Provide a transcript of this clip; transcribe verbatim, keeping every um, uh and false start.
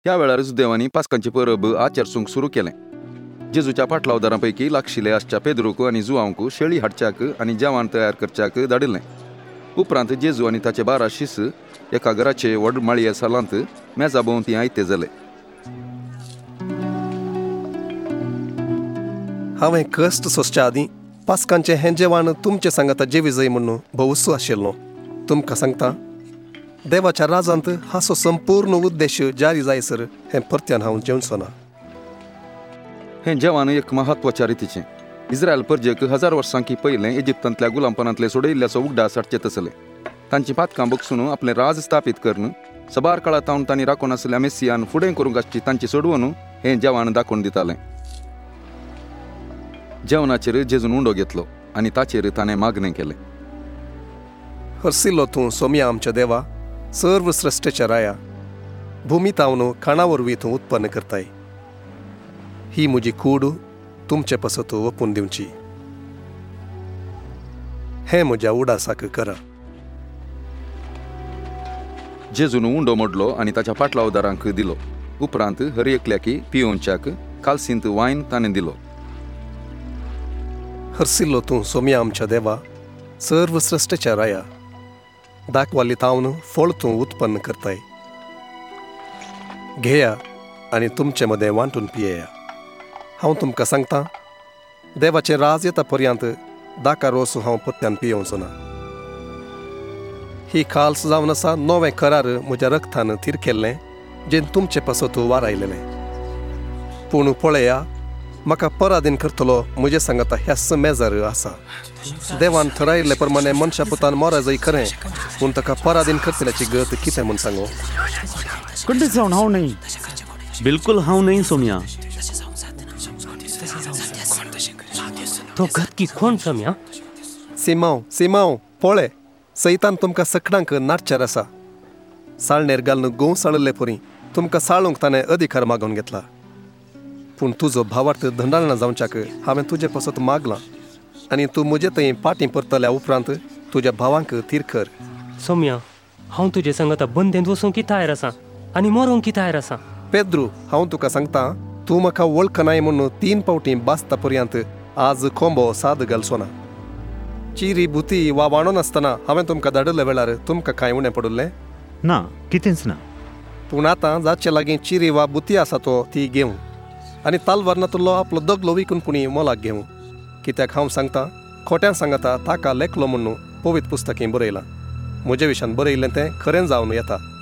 ह्या वेळारच देवानी पास्कांची परब आचरसूंक सुरू केलें. जेजूच्या फाटलावदारांपैकी लागशिल्ले आसच्या पेद्रूक आनी जुआंवक शेळी हाडच्याक आनी जेवण तयार करच्याक धाडिल्लें. उपरांत जेजू आनी ताचे बारा शिस एका घराचे व्हड माळये सालांत मेजा भोंवती आयते जाले. हांवें कश्ट सोंसच्या आदीं पास्कांचें हें जेवण तुमचे सांगाता जेवी जाय म्हणून भोव उत्सू आशिल्लो. तुमकां सांगता, देवाच्या राजांत हाचो संपूर्ण उद्देश जारी जायसर हें परत्यान हांव जेवचो ना. हें जेवण एक म्हत्वाच्या रितीचें. इस्रायल परजेक हजार वर्सांकी पयलें इजिप्तांतल्या गुलामपणांतले सोडयिल्ल्याचो उगडास हाडचे तसले. तांची पातकां बगसून आपलें राज स्थापीत करन सबार काळात तावन तांणी राखून आसलेल्या मेस्सियान फुडें करूंक आसची तांची सोडवून हें जेवण दाखोवन दितालें. जेवणाचेर जेजून उंडो घेतलो आनी ताचेर ताणें मागणें केलें. हरसिल्लो तूं सोम्या आमच्या देवा, सर्व सृश्टेच्या राया. भुमी तावन खाणा वरवीं तूं उत्पन्न करताय. ही म्हजी कूड तुमचे पसत ओपून दिवची. हें म्हज्या उडासाक करा. जेजून उंडो मोडलो आनी ताच्या फाटलावदारांक दिलो. उपरांत हर एकल्याकी पियोवच्याक कालसींत वायन ताणें दिलो. हरसिल्लो तूं सोम्या आमच्या देवा, सर्व सृश्टेच्या राया. दाखवाली तावन फळ तूं उत्पन्न करताय. घेया आनी तुमचे मदें वांटून पियेया. हांव तुमकां सांगता, देवाचें राज येता पर्यंत दाका रोस हांव पत्त्यान पियोवचो ना. ही खाल्स जावन आसा नवें करार म्हज्या रक्तान थीर केल्लें, जें तुमचे पासत वारायलेलें. पूण पळया, म्हाका पराधीन करतलो म्हजे सांगाता ह्याच मेजार आसा. देवान थारायिल्ले प्रमाणे मनशा पुतान मोरा जाय खरें, पूण ताका पराधीन करतल्याची गत कितें म्हूण सांगो? खंडीत जावन हांव न्हय. बिलकुल हांव न्हय सोम्या. तो गतकी कोण सोम्या? सिमांव सिमांव पळय, सैतान तुमकां सखणांक नाटच्यार आसा. साळणेर घालून गोव साळिल्ले परी तुमकां साळूंक ताणें अधिकार मागून घेतला. पूण तुजो भावार्थ धंडाळना जावच्याक हांवें तुजे पासत मागलां, आनी तूं म्हजे थंय पाटी परतल्या उपरांत तुज्या भावांक थीर कर. सोम्या, हांव तुजे सांगाता बंदेंत वचूंक तयार आसा आनी मरोंक तयार आसा. पेद्रू, हांव तुका सांगता, तूं म्हाका वळखनाय म्हणून तीन पावटी बासता पर्यंत आज खोंबो साद घालचो ना. चिरी बुती वा वाणो नासतना हांवें तुमकां धाडिल्ल्या वेळार तुमकां कांय उणें पडुल्लें ना, कितेंच ना. पूण आतां जाचे लागीं चिरी वा बुती आसा तो ती घेवं, आनी तालवारनातलो आपलो दगलो विकून पुणी मोलाक घेवं. कित्याक हांव सांगता, खोट्यान सांगता ताका लेखलो म्हणून पवित्र पुस्तकें बरयलां. म्हजे विशयान बरयल्लें तें खरें जावन येता.